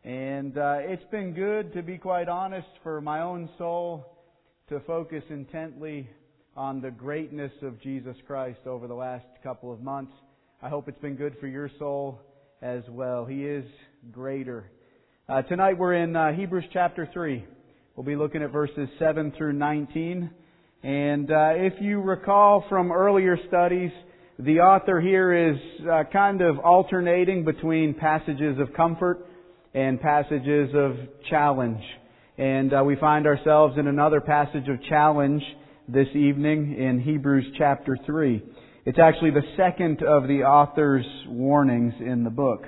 And it's been good, to be quite honest, for my own soul to focus intently on the greatness of Jesus Christ over the last couple of months. I hope it's been good for your soul as well. He is greater. Tonight we're in Hebrews chapter 3. We'll be looking at verses 7 through 19. And if you recall from earlier studies, the author here is kind of alternating between passages of comfort and passages of challenge. And we find ourselves in another passage of challenge this evening in Hebrews chapter 3. It's actually the second of the author's warnings in the book.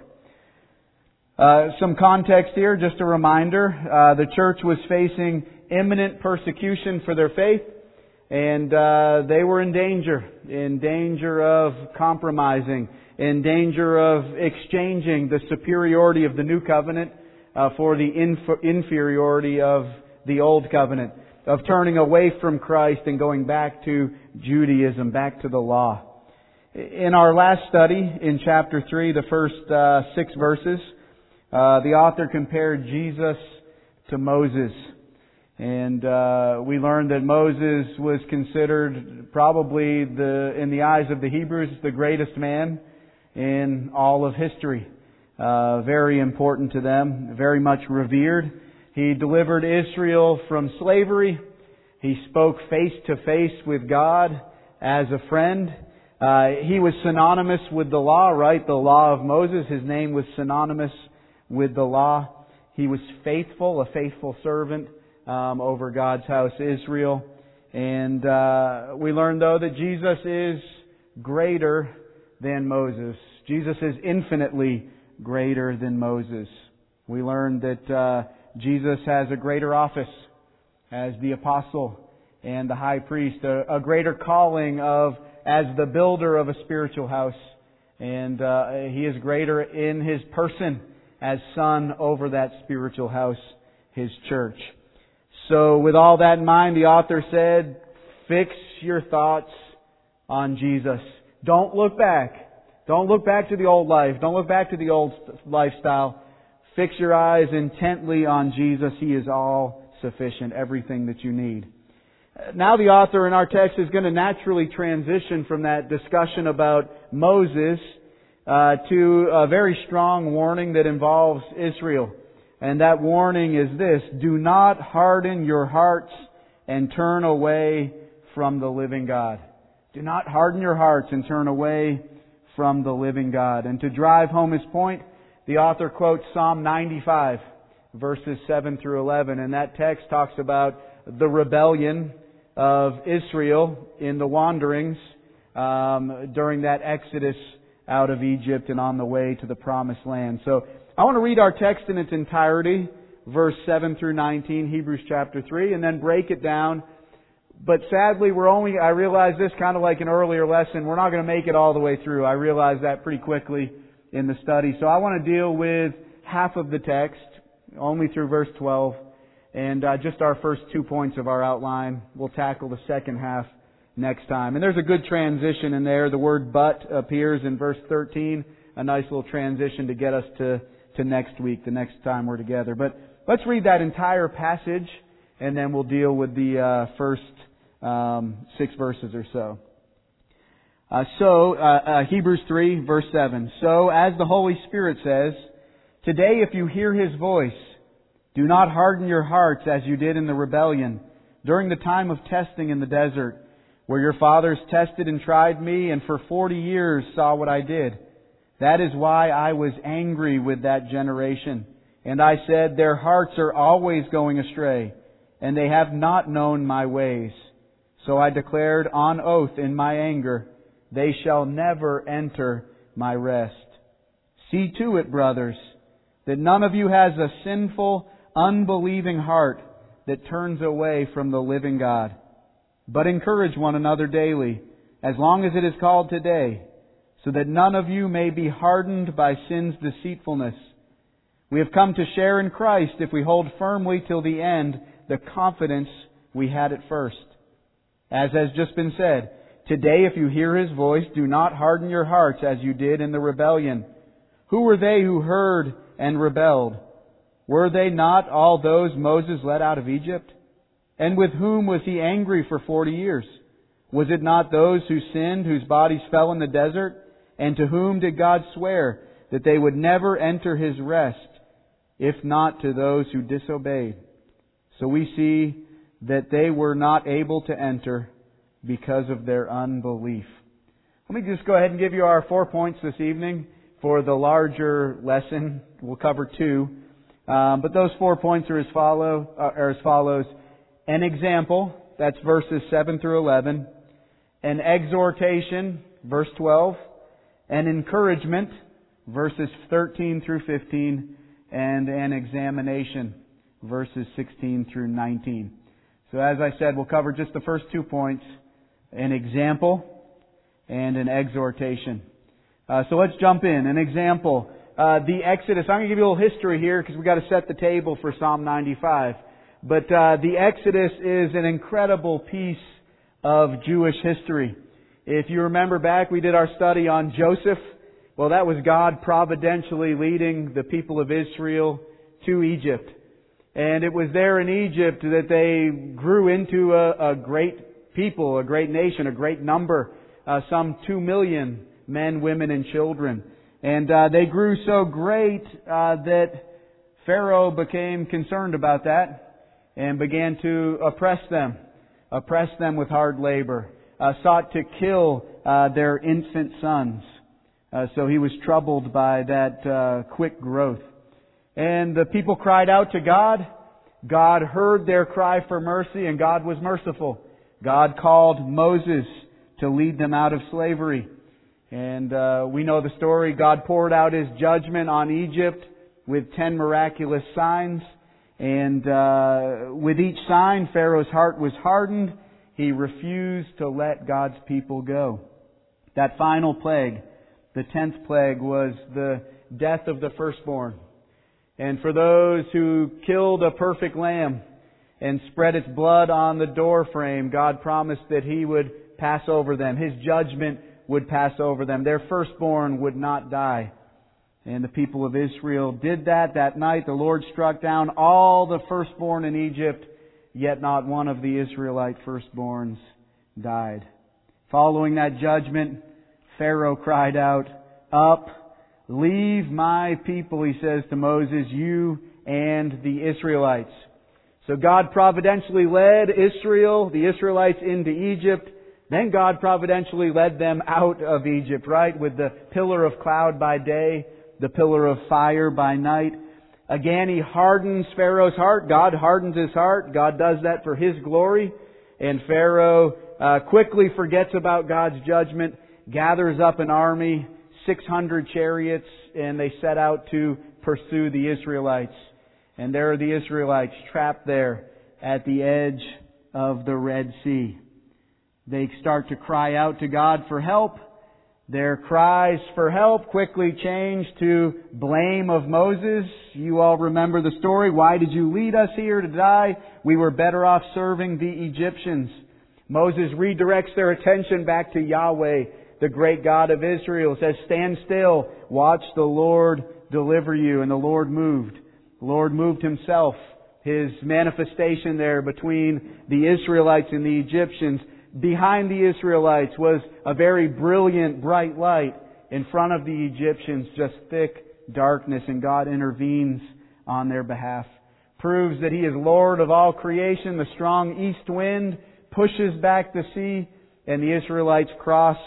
Some context here, just a reminder. The church was facing imminent persecution for their faith, and they were in danger of compromising, in danger of exchanging the superiority of the new covenant for the inferiority of the old covenant, of turning away from Christ and going back to Judaism, back to the law. In our last study, in chapter 3, the first 6 verses, the author compared Jesus to Moses. And we learned that Moses was considered probably, in the eyes of the Hebrews, the greatest man in all of history. Very important to them, very much revered. He delivered Israel from slavery. He spoke face to face with God as a friend. He was synonymous with the law, right? The law of Moses. His name was synonymous with the law. He was faithful, a faithful servant over God's house, Israel. And we learn, though, that Jesus is greater than Moses. Jesus is infinitely greater than Moses. We learn that Jesus has a greater office as the apostle and the high priest, a greater calling as the builder of a spiritual house. And He is greater in His person as Son over that spiritual house, His church. So with all that in mind, the author said, fix your thoughts on Jesus. Don't look back. Don't look back to the old life. Don't look back to the old lifestyle. Fix your eyes intently on Jesus. He is all sufficient, everything that you need. Now the author in our text is going to naturally transition from that discussion about Moses to a very strong warning that involves Israel. And that warning is this: do not harden your hearts and turn away from the living God. Do not harden your hearts and turn away from the living God. And to drive home his point, the author quotes Psalm 95, verses 7 through 11. And that text talks about the rebellion of Israel in the wanderings during that exodus out of Egypt and on the way to the promised land. So I want to read our text in its entirety, verse 7 through 19, Hebrews chapter 3, and then break it down. But sadly, I realize this kind of like an earlier lesson, we're not going to make it all the way through. I realized that pretty quickly in the study. So I want to deal with half of the text, only through verse 12, and just our first 2 points of our outline. We'll tackle the second half next time. And there's a good transition in there. The word but appears in verse 13, a nice little transition to get us to next week, the next time we're together. But let's read that entire passage, and then we'll deal with the first 6 verses or so. Hebrews 3, verse 7. So, as the Holy Spirit says, today if you hear His voice, do not harden your hearts as you did in the rebellion, during the time of testing in the desert, where your fathers tested and tried me, and for 40 years saw what I did. That is why I was angry with that generation. And I said, their hearts are always going astray, and they have not known my ways. So I declared on oath in my anger, they shall never enter my rest. See to it, brothers, that none of you has a sinful, unbelieving heart that turns away from the living God. But encourage one another daily, as long as it is called today, so that none of you may be hardened by sin's deceitfulness. We have come to share in Christ if we hold firmly till the end the confidence we had at first. As has just been said, today if you hear His voice, do not harden your hearts as you did in the rebellion. Who were they who heard and rebelled? Were they not all those Moses led out of Egypt? And with whom was he angry for 40 years? Was it not those who sinned, whose bodies fell in the desert? And to whom did God swear that they would never enter His rest, if not to those who disobeyed? So we see that they were not able to enter because of their unbelief. Let me just go ahead and give you our 4 points this evening for the larger lesson. We'll cover 2. But those 4 points are as follows. An example, that's verses 7 through 11. An exhortation, verse 12. An encouragement, verses 13 through 15. And an examination, verses 16 through 19. So as I said, we'll cover just the first 2 points. An example and an exhortation. So let's jump in. An example. The Exodus. I'm going to give you a little history here because we've got to set the table for Psalm 95. But the Exodus is an incredible piece of Jewish history. If you remember back, we did our study on Joseph. Well, that was God providentially leading the people of Israel to Egypt. And it was there in Egypt that they grew into a great people, a great nation, a great number, some 2 million men, women, and children. And they grew so great that Pharaoh became concerned about that and began to oppress them with hard labor, sought to kill their infant sons. So he was troubled by that quick growth. And the people cried out to God. God heard their cry for mercy, and God was merciful. God called Moses to lead them out of slavery. And we know the story. God poured out His judgment on Egypt with 10 miraculous signs. And with each sign, Pharaoh's heart was hardened. He refused to let God's people go. That final plague, the 10th plague, was the death of the firstborn. And for those who killed a perfect lamb and spread its blood on the doorframe, God promised that He would pass over them. His judgment would pass over them. Their firstborn would not die. And the people of Israel did that. That night the Lord struck down all the firstborn in Egypt, yet not one of the Israelite firstborns died. Following that judgment, Pharaoh cried out, "Up, leave my people," he says to Moses, "you and the Israelites." So God providentially led Israel, the Israelites, into Egypt. Then God providentially led them out of Egypt, right? With the pillar of cloud by day, the pillar of fire by night. Again, He hardens Pharaoh's heart. God hardens his heart. God does that for His glory. And Pharaoh quickly forgets about God's judgment, gathers up an army, 600 chariots, and they set out to pursue the Israelites. And there are the Israelites trapped there at the edge of the Red Sea. They start to cry out to God for help. Their cries for help quickly change to blame of Moses. You all remember the story. Why did you lead us here to die? We were better off serving the Egyptians. Moses redirects their attention back to Yahweh, the great God of Israel. Says, "Stand still, watch the Lord deliver you." And the Lord moved. The Lord moved Himself. His manifestation there between the Israelites and the Egyptians. Behind the Israelites was a very brilliant, bright light. In front of the Egyptians, just thick darkness, and God intervenes on their behalf. Proves that He is Lord of all creation. The strong east wind pushes back the sea, and the Israelites cross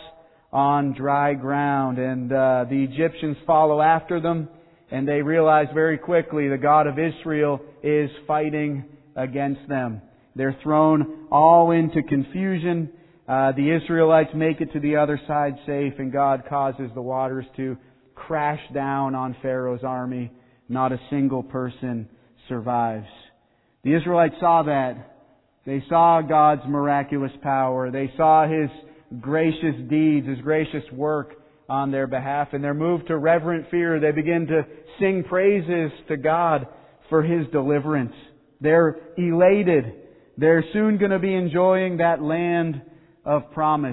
on dry ground. And the Egyptians follow after them, and they realize very quickly the God of Israel is fighting against them. They're thrown all into confusion. The Israelites make it to the other side safe, and God causes the waters to crash down on Pharaoh's army. Not a single person survives. The Israelites saw that. They saw God's miraculous power. They saw His gracious deeds, His gracious work on their behalf. And they're moved to reverent fear. They begin to sing praises to God for His deliverance. They're elated. They're soon going to be enjoying that land of promise.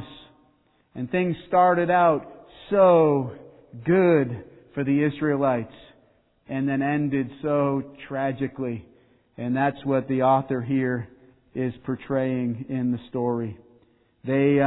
And things started out so good for the Israelites. and then ended so tragically. And that's what the author here is portraying in the story. They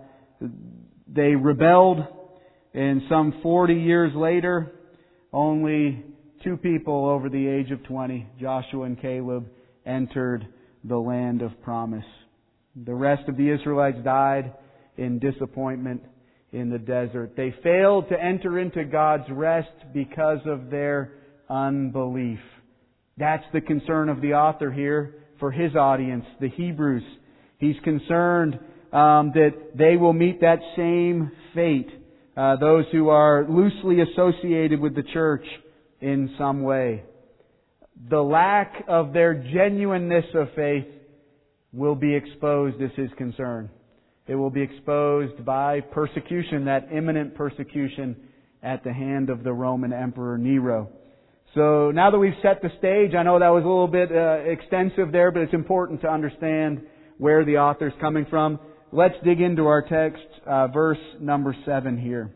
rebelled, and some 40 years later, only 2 people over the age of 20, Joshua and Caleb, entered the land of promise. The rest of the Israelites died in disappointment in the desert. They failed to enter into God's rest because of their unbelief. That's the concern of the author here for his audience, the Hebrews. He's concerned that they will meet that same fate, those who are loosely associated with the church in some way. The lack of their genuineness of faith will be exposed is his concern. It will be exposed by persecution, that imminent persecution at the hand of the Roman Emperor Nero. So now that we've set the stage, I know that was a little bit extensive there, but it's important to understand where the author's coming from. Let's dig into our text, verse number 7 here.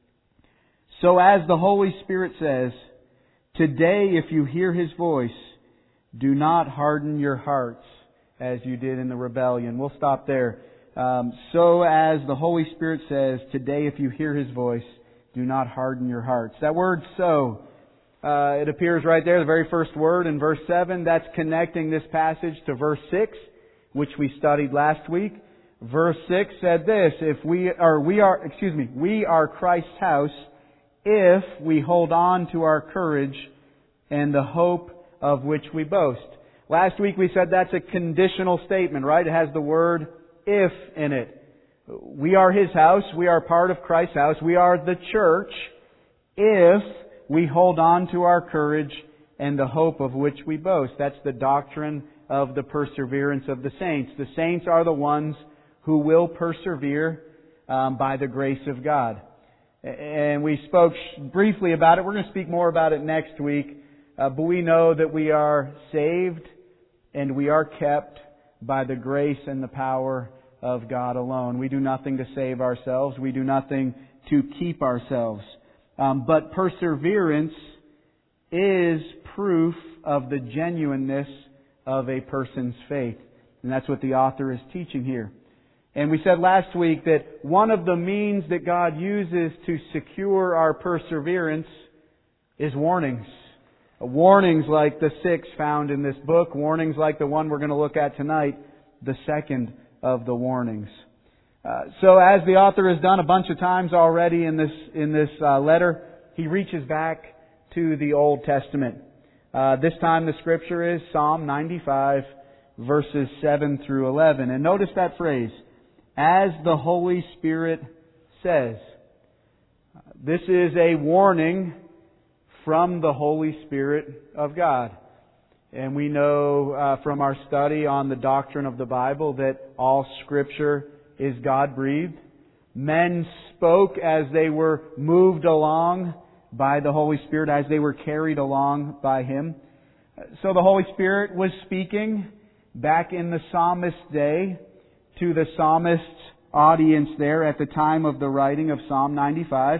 So as the Holy Spirit says, today if you hear His voice, do not harden your hearts as you did in the rebellion. We'll stop there. So as the Holy Spirit says, today if you hear His voice, do not harden your hearts. That word so, it appears right there, the very first word in verse 7. That's connecting this passage to verse 6, which we studied last week. Verse 6 said this, we are Christ's house if we hold on to our courage and the hope of which we boast. Last week we said that's a conditional statement, right? It has the word if in it. We are His house. We are part of Christ's house. We are the church if we hold on to our courage and the hope of which we boast. That's the doctrine of the perseverance of the saints. The saints are the ones who will persevere by the grace of God. And we spoke briefly about it. We're going to speak more about it next week. But we know that we are saved and we are kept by the grace and the power of God alone. We do nothing to save ourselves. We do nothing to keep ourselves. But perseverance is proof of the genuineness of a person's faith. And that's what the author is teaching here. And we said last week that one of the means that God uses to secure our perseverance is warnings. Warnings like the 6 found in this book. Warnings like the one we're going to look at tonight, the second of the warnings. So as the author has done a bunch of times already in this letter, he reaches back to the Old Testament. This time the scripture is Psalm 95, verses 7 through 11. And notice that phrase, as the Holy Spirit says. This is a warning from the Holy Spirit of God. And we know from our study on the doctrine of the Bible that all Scripture is God-breathed. Men spoke as they were moved along by the Holy Spirit, as they were carried along by Him. So the Holy Spirit was speaking back in the psalmist's day to the psalmist's audience there at the time of the writing of Psalm 95.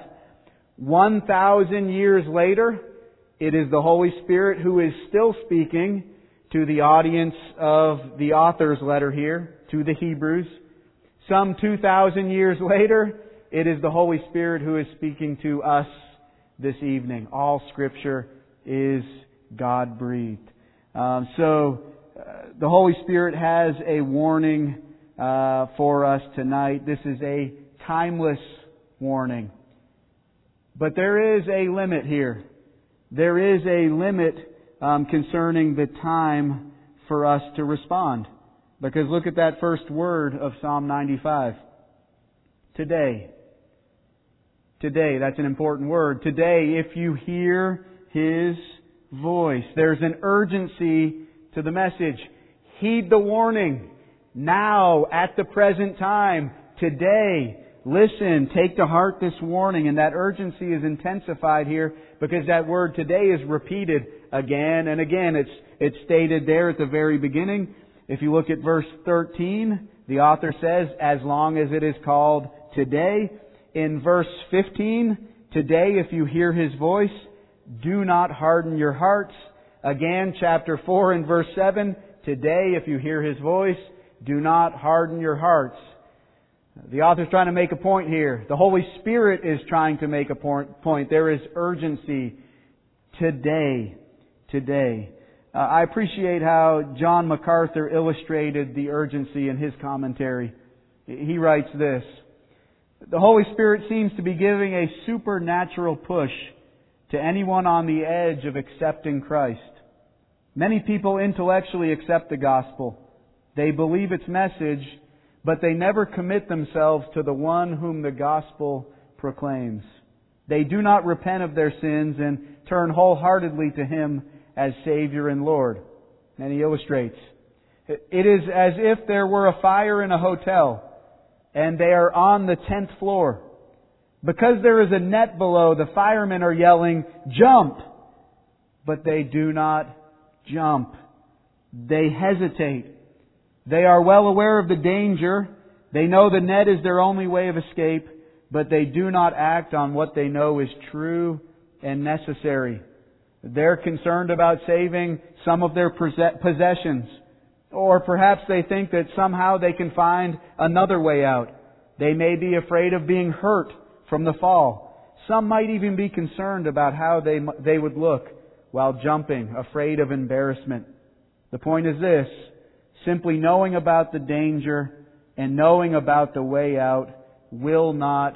1,000 years later, it is the Holy Spirit who is still speaking to the audience of the author's letter here, to the Hebrews. Some 2,000 years later, it is the Holy Spirit who is speaking to us this evening. All Scripture is God-breathed. So the Holy Spirit has a warning for us tonight. This is a timeless warning. But there is a limit here. There is a limit concerning the time for us to respond. Because look at that first word of Psalm 95. Today. Today, that's an important word. Today, if you hear His voice. There's an urgency to the message. Heed the warning. Now, at the present time, today, listen, take to heart this warning. And that urgency is intensified here because that word today is repeated again and again. It's stated there at the very beginning. If you look at verse 13, the author says, as long as it is called today. In verse 15, today if you hear His voice. do not harden your hearts. Again, chapter 4 and verse 7, today, if you hear His voice, do not harden your hearts. The author's trying to make a point here. The Holy Spirit is trying to make a point. There is urgency today. I appreciate how John MacArthur illustrated the urgency in his commentary. He writes this: the Holy Spirit seems to be giving a supernatural push to anyone on the edge of accepting Christ. Many people intellectually accept the gospel. They believe its message, but they never commit themselves to the one whom the gospel proclaims. They do not repent of their sins and turn wholeheartedly to Him as Savior and Lord. And he illustrates, it is as if there were a fire in a hotel and they are on the 10th floor. Because there is a net below, the firemen are yelling, "Jump!" But they do not jump. They hesitate. They are well aware of the danger. They know the net is their only way of escape, but they do not act on what they know is true and necessary. They're concerned about saving some of their possessions. Or perhaps they think that somehow they can find another way out. They may be afraid of being hurt from the fall. Some might even be concerned about how they would look while jumping, afraid of embarrassment. The point is this: simply knowing about the danger and knowing about the way out will not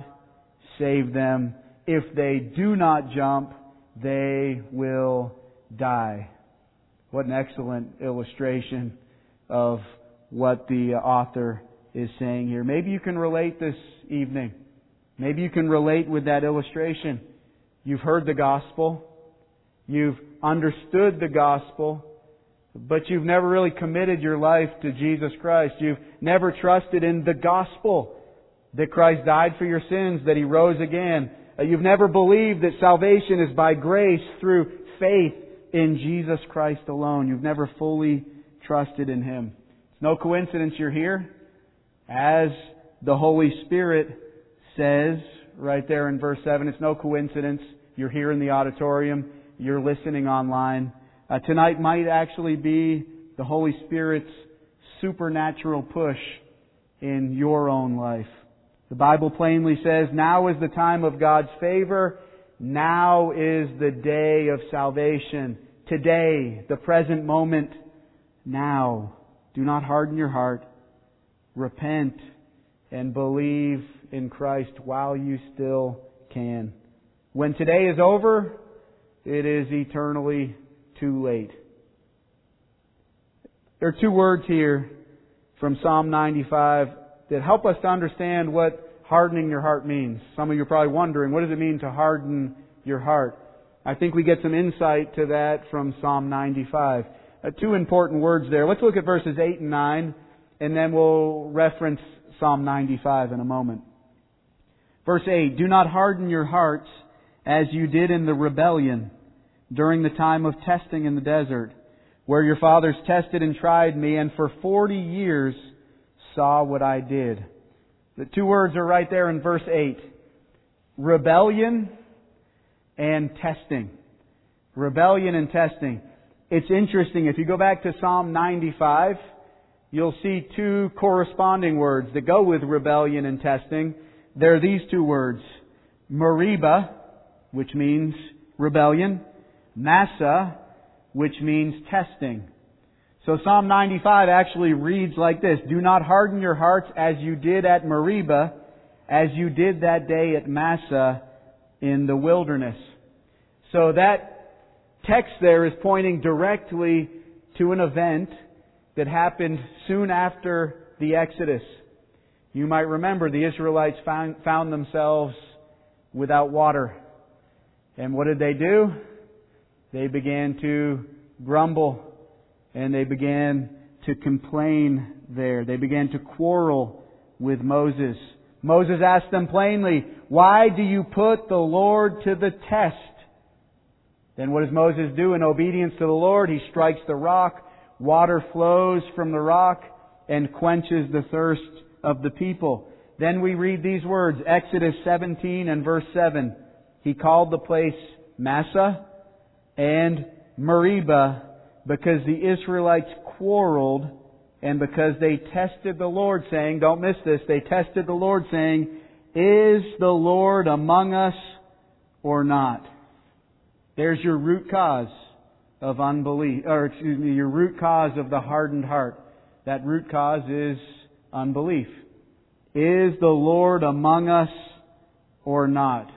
save them. If they do not jump, they will die. What an excellent illustration of what the author is saying here. Maybe you can relate this evening. Maybe you can relate with that illustration. You've heard the gospel. You've understood the gospel. But you've never really committed your life to Jesus Christ. You've never trusted in the gospel, that Christ died for your sins, that He rose again. You've never believed that salvation is by grace through faith in Jesus Christ alone. You've never fully trusted in Him. It's no coincidence you're here. As the Holy Spirit says right there in verse 7, it's no coincidence you're here in the auditorium, you're listening online. Tonight might actually be the Holy Spirit's supernatural push in your own life. The Bible plainly says, now is the time of God's favor. Now is the day of salvation. Today, the present moment. Now. Do not harden your heart. Repent and believe in Christ while you still can. When today is over, it is eternally too late. There are two words here from Psalm 95 that help us to understand what hardening your heart means. Some of you are probably wondering, what does it mean to harden your heart? I think we get some insight to that from Psalm 95. Two important words there. Let's look at verses 8 and 9, and then we'll reference Psalm 95 in a moment. Verse 8, do not harden your hearts as you did in the rebellion during the time of testing in the desert, where your fathers tested and tried me, and for 40 years saw what I did. The two words are right there in verse 8. Rebellion and testing. Rebellion and testing. It's interesting. If you go back to Psalm 95, you'll see two corresponding words that go with rebellion and testing. They're these two words. Meribah, which means rebellion. Massah, which means testing. So Psalm 95 actually reads like this: do not harden your hearts as you did at Meribah, as you did that day at Massah in the wilderness. So that text there is pointing directly to an event that happened soon after the Exodus. You might remember the Israelites found themselves without water. And what did they do? They began to grumble. And they began to complain there. They began to quarrel with Moses. Moses asked them plainly, why do you put the Lord to the test? Then what does Moses do in obedience to the Lord? He strikes the rock. Water flows from the rock and quenches the thirst of the people. Then we read these words, Exodus 17 and verse 7. He called the place Massah, and Meribah, because the Israelites quarreled and because they tested the Lord, saying, don't miss this, they tested the Lord, saying, is the Lord among us or not? There's your root cause of unbelief, your root cause of the hardened heart. That root cause is unbelief. Is the Lord among us or not?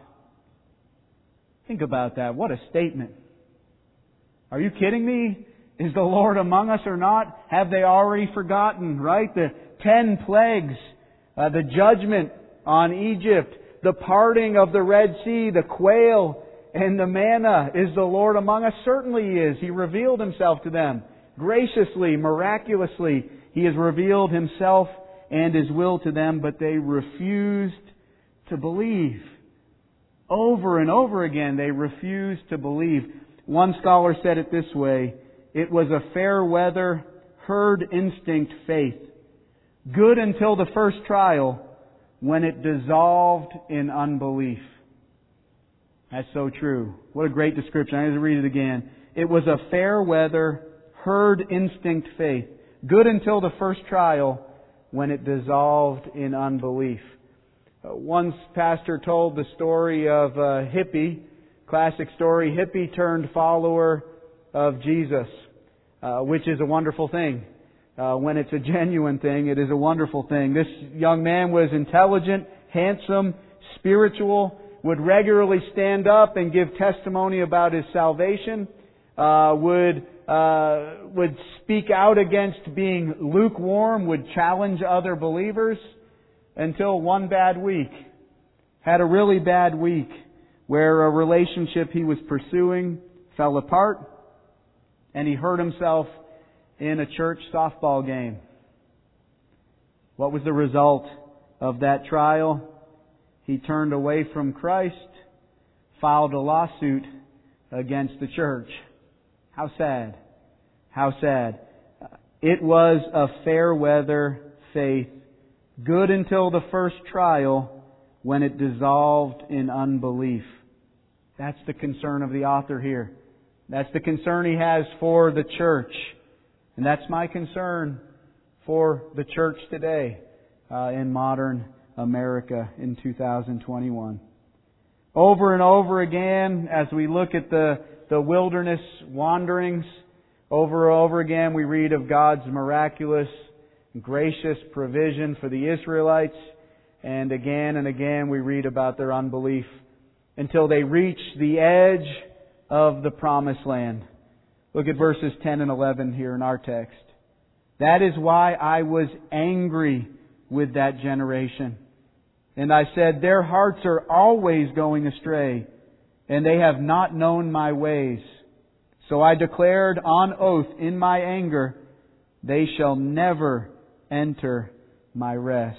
Think about that. What a statement. Are you kidding me? Is the Lord among us or not? Have they already forgotten, right? The 10 plagues, the judgment on Egypt, the parting of the Red Sea, the quail and the manna. Is the Lord among us? Certainly He is. He revealed Himself to them. Graciously, miraculously, He has revealed Himself and His will to them, but they refused to believe. Over and over again, they refused to believe. One scholar said it this way: it was a fair weather, herd instinct faith, good until the first trial, when it dissolved in unbelief. That's so true. What a great description. I need to read it again. It was a fair weather, herd instinct faith, good until the first trial, when it dissolved in unbelief. One pastor told the story of a hippie, classic story, hippie turned follower of Jesus, which is a wonderful thing. When it's a genuine thing, it is a wonderful thing. This young man was intelligent, handsome, spiritual, would regularly stand up and give testimony about his salvation, would speak out against being lukewarm, would challenge other believers, until one bad week. Had a really bad week where a relationship he was pursuing fell apart, and he hurt himself in a church softball game. What was the result of that trial? He turned away from Christ, filed a lawsuit against the church. How sad. How sad. It was a fair weather faith, good until the first trial, when it dissolved in unbelief. That's the concern of the author here. That's the concern he has for the church. And that's my concern for the church today in modern America in 2021. Over and over again, as we look at the wilderness wanderings, over and over again we read of God's miraculous, gracious provision for the Israelites, and again we read about their unbelief until they reach the edge of the promised land. Look at verses 10 and 11 here in our text. That is why I was angry with that generation. And I said, their hearts are always going astray, and they have not known my ways. So I declared on oath in my anger, they shall never enter my rest.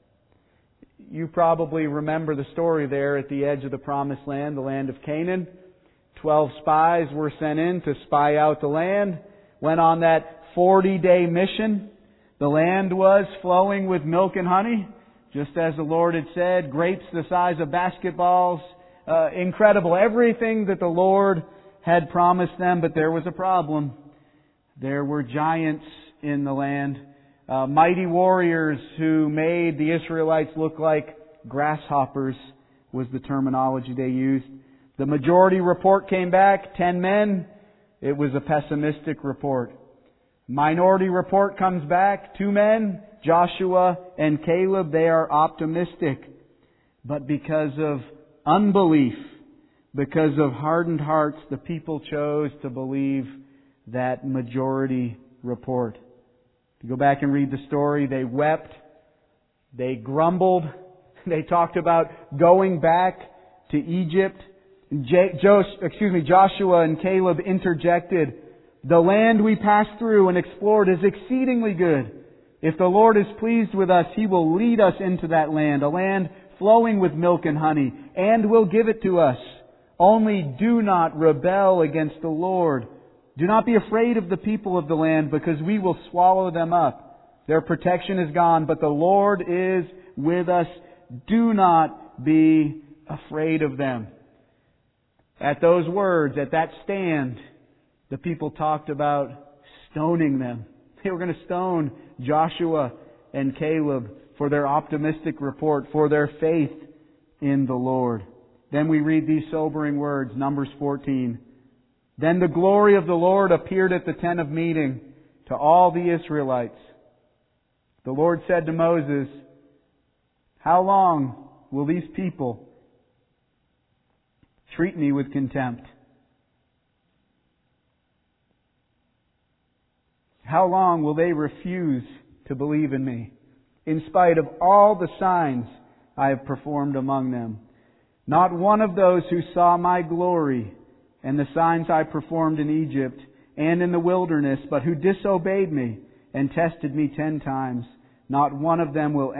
You probably remember the story there at the edge of the promised land, the land of Canaan. 12 spies were sent in to spy out the land, went on that 40-day mission. The land was flowing with milk and honey, just as the Lord had said, grapes the size of basketballs. Incredible. Everything that the Lord had promised them, but there was a problem. There were giants in the land. Mighty warriors who made the Israelites look like grasshoppers was the terminology they used. The majority report came back, 10 men. It was a pessimistic report. Minority report comes back, 2 men, Joshua and Caleb. They are optimistic. But because of unbelief, because of hardened hearts, the people chose to believe that majority report. If you go back and read the story, they wept, they grumbled, they talked about going back to Egypt. Joshua and Caleb interjected, the land we passed through and explored is exceedingly good. If the Lord is pleased with us, He will lead us into that land, a land flowing with milk and honey, and will give it to us. Only do not rebel against the Lord. Do not be afraid of the people of the land, because we will swallow them up. Their protection is gone, but the Lord is with us. Do not be afraid of them. At those words, at that stand, the people talked about stoning them. They were going to stone Joshua and Caleb for their optimistic report, for their faith in the Lord. Then we read these sobering words, Numbers 14. Then the glory of the Lord appeared at the tent of meeting to all the Israelites. The Lord said to Moses, how long will these people treat me with contempt? How long will they refuse to believe in me, in spite of all the signs I have performed among them? Not one of those who saw my glory and the signs I performed in Egypt and in the wilderness, but who disobeyed me and tested me 10 times, not one of them will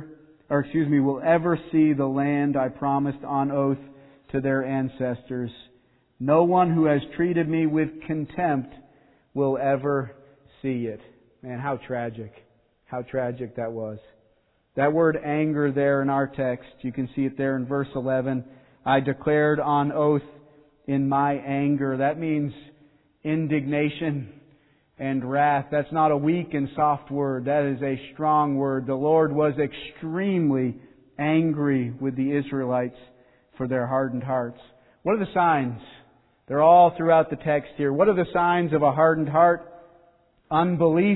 ever see the land I promised on oath to their ancestors. No one who has treated me with contempt will ever see it. Man, how tragic. How tragic that was. That word anger there in our text, you can see it there in verse 11. I declared on oath in my anger. That means indignation and wrath. That's not a weak and soft word. That is a strong word. The Lord was extremely angry with the Israelites for their hardened hearts. What are the signs? They're all throughout the text here. What are the signs of a hardened heart? Unbelief,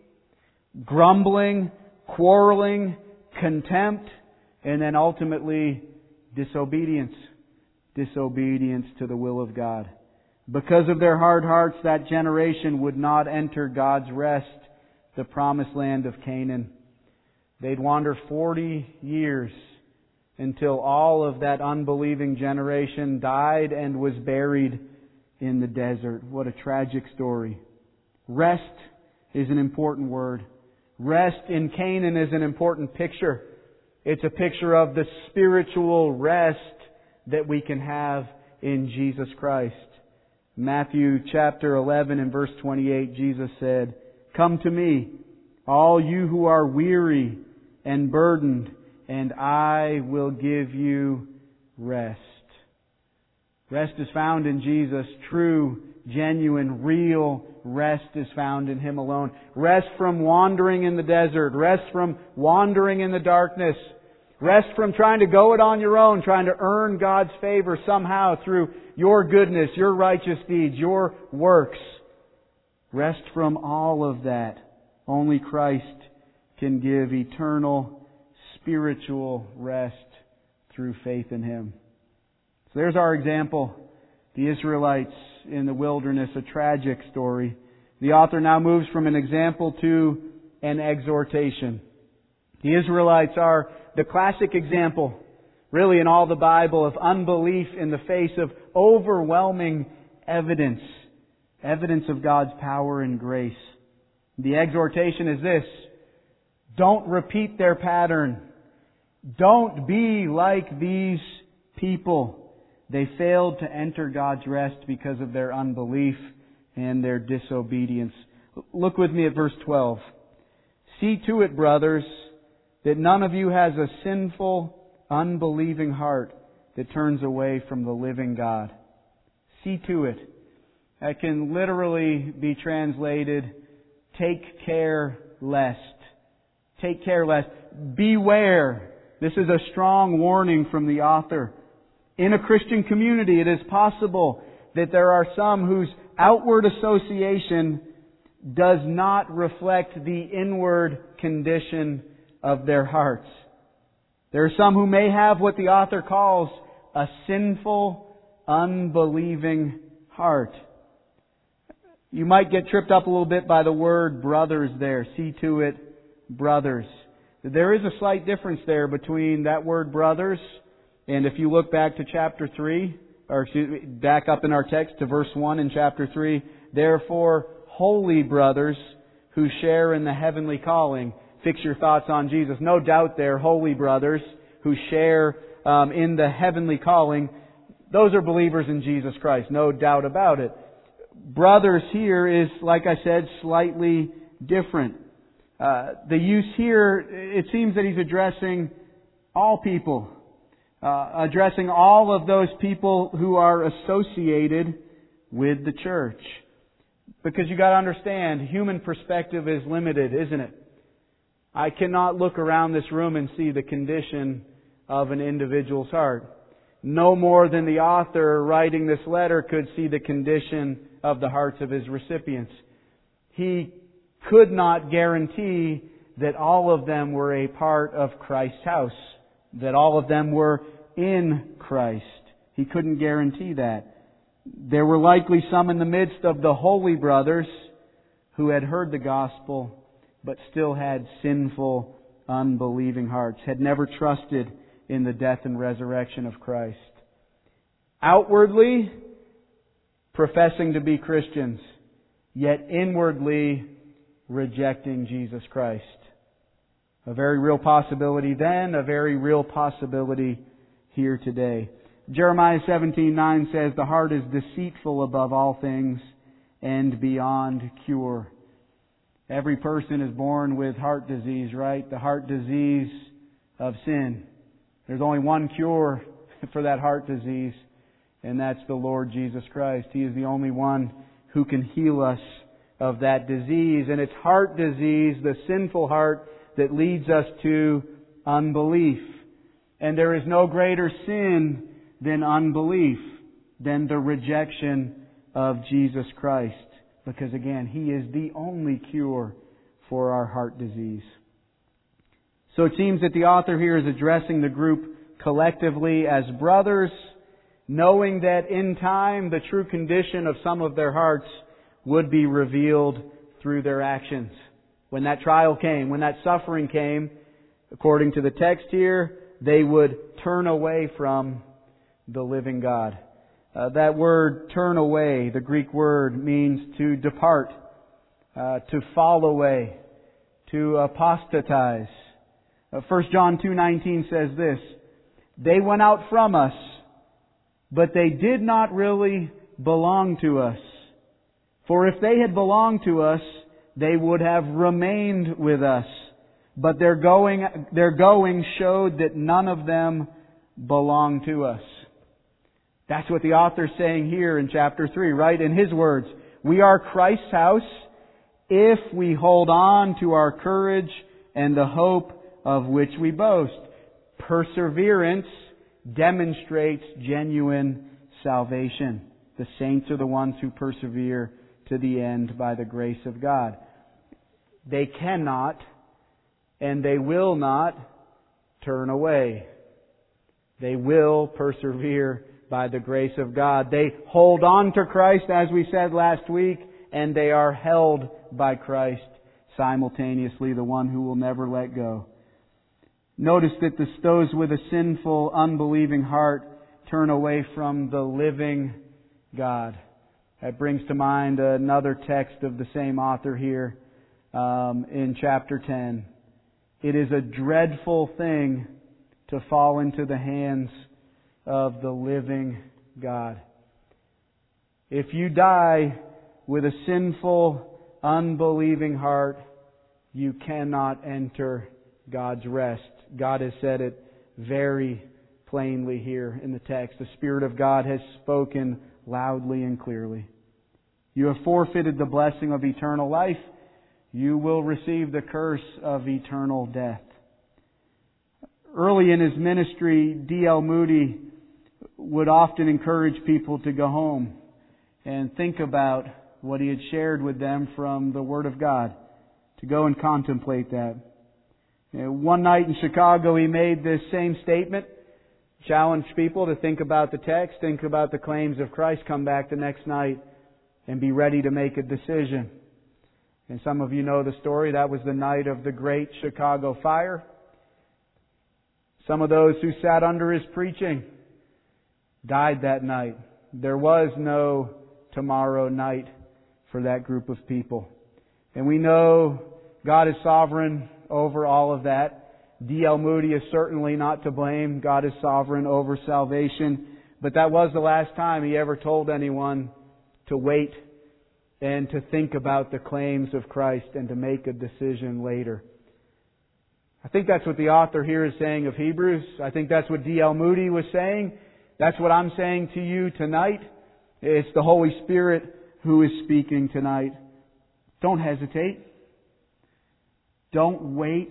grumbling, quarreling, contempt, and then ultimately disobedience. Disobedience to the will of God. Because of their hard hearts, that generation would not enter God's rest, the promised land of Canaan. They'd wander 40 years until all of that unbelieving generation died and was buried in the desert. What a tragic story. Rest is an important word. Rest in Canaan is an important picture. It's a picture of the spiritual rest that we can have in Jesus Christ. Matthew chapter 11 and verse 28, Jesus said, "Come to me, all you who are weary and burdened, and I will give you rest." Rest is found in Jesus. True, genuine, real rest is found in Him alone. Rest from wandering in the desert. Rest from wandering in the darkness. Rest from trying to go it on your own, trying to earn God's favor somehow through your goodness, your righteous deeds, your works. Rest from all of that. Only Christ can give eternal, spiritual rest through faith in Him. So there's our example. The Israelites in the wilderness, a tragic story. The author now moves from an example to an exhortation. The Israelites are the classic example, really in all the Bible, of unbelief in the face of overwhelming evidence. Evidence of God's power and grace. The exhortation is this: don't repeat their pattern. Don't be like these people. They failed to enter God's rest because of their unbelief and their disobedience. Look with me at verse 12. "See to it, brothers, that none of you has a sinful, unbelieving heart that turns away from the living God." See to it. That can literally be translated, take care lest. Take care lest. Beware. This is a strong warning from the author. In a Christian community, it is possible that there are some whose outward association does not reflect the inward condition of their hearts. There are some who may have what the author calls a sinful, unbelieving heart. You might get tripped up a little bit by the word brothers there. See to it, brothers. There is a slight difference there between that word brothers, and if you look back to chapter 3, back up in our text to verse 1 in chapter 3, "Therefore, holy brothers who share in the heavenly calling." Fix your thoughts on Jesus. No doubt they're holy brothers who share in the heavenly calling. Those are believers in Jesus Christ. No doubt about it. Brothers here is, like I said, slightly different. The use here, it seems that he's addressing all people. addressing all of those people who are associated with the church. Because you got to understand, human perspective is limited, isn't it? I cannot look around this room and see the condition of an individual's heart. No more than the author writing this letter could see the condition of the hearts of his recipients. He could not guarantee that all of them were a part of Christ's house, that all of them were in Christ. He couldn't guarantee that. There were likely some in the midst of the holy brothers who had heard the gospel but still had sinful, unbelieving hearts, had never trusted in the death and resurrection of Christ. Outwardly, professing to be Christians, yet inwardly rejecting Jesus Christ. A very real possibility then, a very real possibility here today. Jeremiah 17:9 says, "The heart is deceitful above all things and beyond cure." Every person is born with heart disease, right? The heart disease of sin. There's only one cure for that heart disease, and that's the Lord Jesus Christ. He is the only one who can heal us of that disease. And it's heart disease, the sinful heart, that leads us to unbelief. And there is no greater sin than unbelief, than the rejection of Jesus Christ. Because again, He is the only cure for our heart disease. So it seems that the author here is addressing the group collectively as brothers, knowing that in time the true condition of some of their hearts would be revealed through their actions. When that trial came, when that suffering came, according to the text here, they would turn away from the living God. That word turn away, the Greek word, means to depart, to fall away, to apostatize. 1 John 2:19 says this, "They went out from us, but they did not really belong to us. For if they had belonged to us, they would have remained with us. But their going showed that none of them belonged to us." That's what the author's saying here in chapter 3, right? In his words, we are Christ's house if we hold on to our courage and the hope of which we boast. Perseverance demonstrates genuine salvation. The saints are the ones who persevere to the end by the grace of God. They cannot and they will not turn away. They will persevere by the grace of God. They hold on to Christ, as we said last week, and they are held by Christ simultaneously, the one who will never let go. Notice that those with a sinful, unbelieving heart turn away from the living God. That brings to mind another text of the same author here in chapter 10. It is a dreadful thing to fall into the hands of the living God. If you die with a sinful, unbelieving heart, you cannot enter God's rest. God has said it very plainly here in the text. The Spirit of God has spoken loudly and clearly. You have forfeited the blessing of eternal life. You will receive the curse of eternal death. Early in his ministry, D.L. Moody would often encourage people to go home and think about what he had shared with them from the Word of God, to go and contemplate that. One night in Chicago, he made this same statement, challenged people to think about the text, think about the claims of Christ, come back the next night and be ready to make a decision. And some of you know the story. That was the night of the great Chicago fire. Some of those who sat under his preaching died that night. There was no tomorrow night for that group of people. And we know God is sovereign over all of that. D.L. Moody is certainly not to blame. God is sovereign over salvation. But that was the last time he ever told anyone to wait and to think about the claims of Christ and to make a decision later. I think that's what the author here is saying of Hebrews. I think that's what D.L. Moody was saying. That's what I'm saying to you tonight. It's the Holy Spirit who is speaking tonight. Don't hesitate. Don't wait.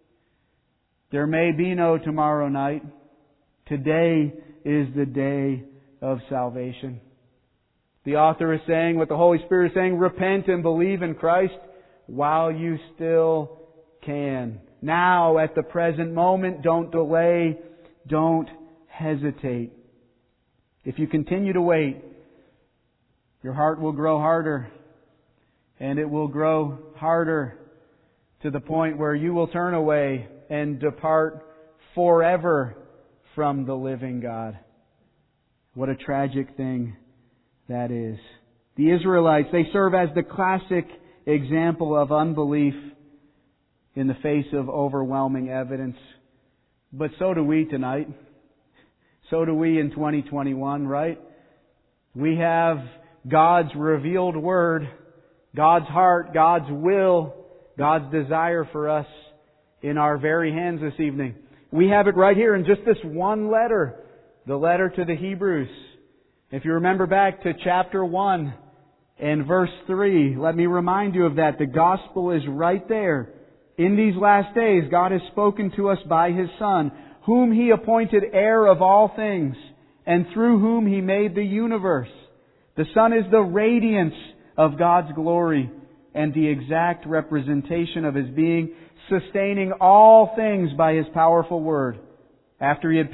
There may be no tomorrow night. Today is the day of salvation. The author is saying what the Holy Spirit is saying, repent and believe in Christ while you still can. Now, at the present moment, don't delay, don't hesitate. If you continue to wait, your heart will grow harder, and it will grow harder to the point where you will turn away and depart forever from the living God. What a tragic thing that is. The Israelites, they serve as the classic example of unbelief in the face of overwhelming evidence. But so do we tonight. So do we in 2021, right? We have God's revealed Word, God's heart, God's will, God's desire for us in our very hands this evening. We have it right here in just this one letter, the letter to the Hebrews. If you remember back to chapter 1 and verse 3, let me remind you of that. The gospel is right there. In these last days, God has spoken to us by His Son, whom He appointed heir of all things, and through whom He made the universe. The Son is the radiance of God's glory and the exact representation of His being, sustaining all things by His powerful word. After He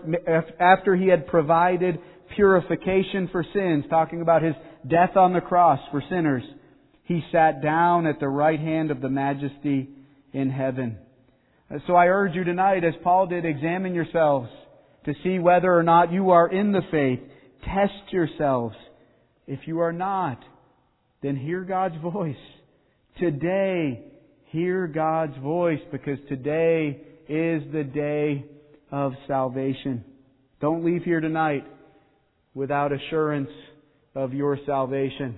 had provided purification for sins, talking about His death on the cross for sinners, He sat down at the right hand of the Majesty in heaven. So I urge you tonight, as Paul did, examine yourselves to see whether or not you are in the faith. Test yourselves. If you are not, then hear God's voice. Today, hear God's voice, because today is the day of salvation. Don't leave here tonight without assurance of your salvation.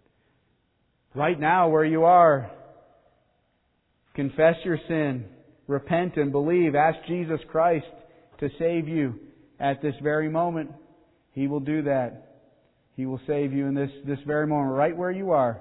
Right now, where you are, confess your sin, repent and believe, ask Jesus Christ to save you at this very moment. He will do that. He will save you in this very moment, right where you are.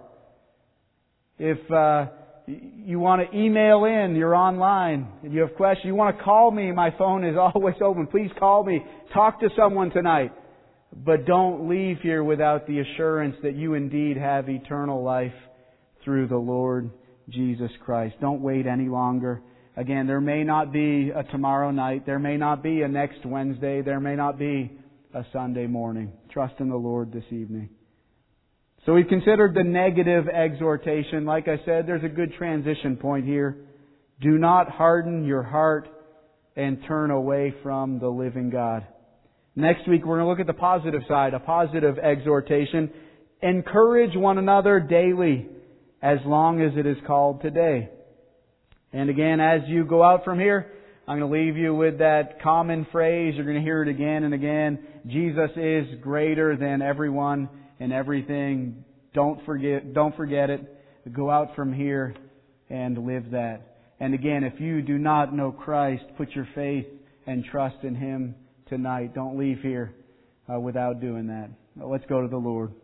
If you want to email in, you're online, and you have questions, you want to call me, my phone is always open. Please call me. Talk to someone tonight. But don't leave here without the assurance that you indeed have eternal life through the Lord Jesus Christ. Don't wait any longer. Again, there may not be a tomorrow night. There may not be a next Wednesday. There may not be a Sunday morning. Trust in the Lord this evening. So we've considered the negative exhortation. Like I said, there's a good transition point here. Do not harden your heart and turn away from the living God. Next week we're going to look at the positive side, a positive exhortation. Encourage one another daily, as long as it is called today. And again, as you go out from here, I'm going to leave you with that common phrase. You're going to hear it again and again. Jesus is greater than everyone and everything. Don't forget it. Go out from here and live that. And again, if you do not know Christ, put your faith and trust in Him tonight. Don't leave here without doing that. Let's go to the Lord.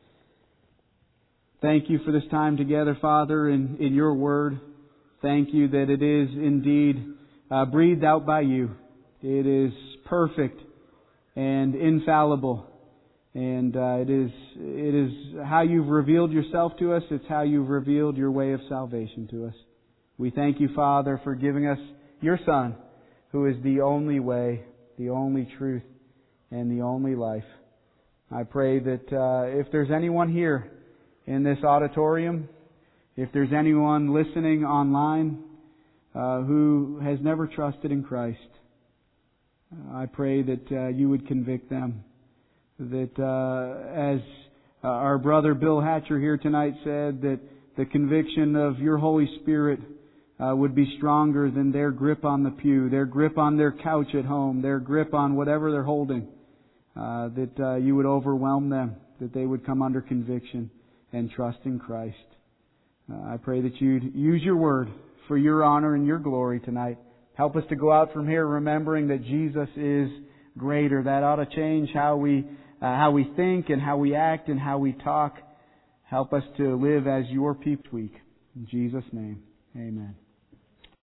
Thank you for this time together, Father, in Your Word. Thank You that it is indeed breathed out by You. It is perfect and infallible. And it is how You've revealed Yourself to us. It's how You've revealed Your way of salvation to us. We thank You, Father, for giving us Your Son, who is the only way, the only truth, and the only life. I pray that if there's anyone here in this auditorium, if there's anyone listening online who has never trusted in Christ, I pray that You would convict them. That as our brother Bill Hatcher here tonight said, that the conviction of Your Holy Spirit would be stronger than their grip on the pew, their grip on their couch at home, their grip on whatever they're holding, that You would overwhelm them, that they would come under conviction and trust in Christ. I pray that You'd use Your Word for Your honor and Your glory tonight. Help us to go out from here remembering that Jesus is greater. That ought to change how we think and how we act and how we talk. Help us to live as your people this week. In Jesus' name, amen.